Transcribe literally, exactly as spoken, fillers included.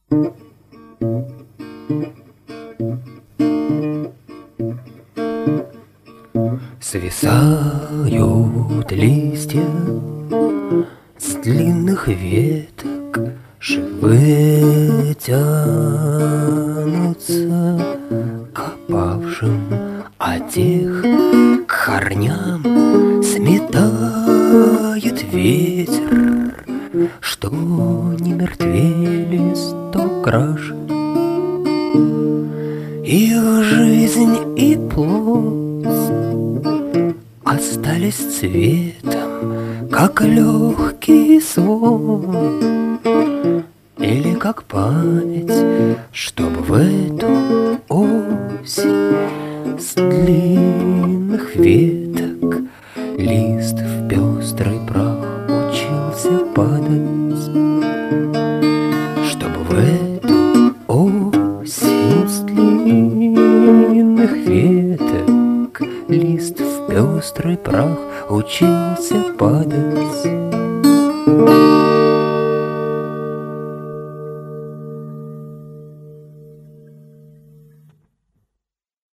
Свисают листья с длинных веток, живые тянутся к опавшим, а тех к корням сметает ветер, что не мертвели сто краше. Их жизнь и плоть остались цветом, как легкий сон, или как память, чтобы в эту осень с длинных веток лист в пестрый прах учился падать, чтобы в эту осень с длинных веток лист в пестрый прах учился падать.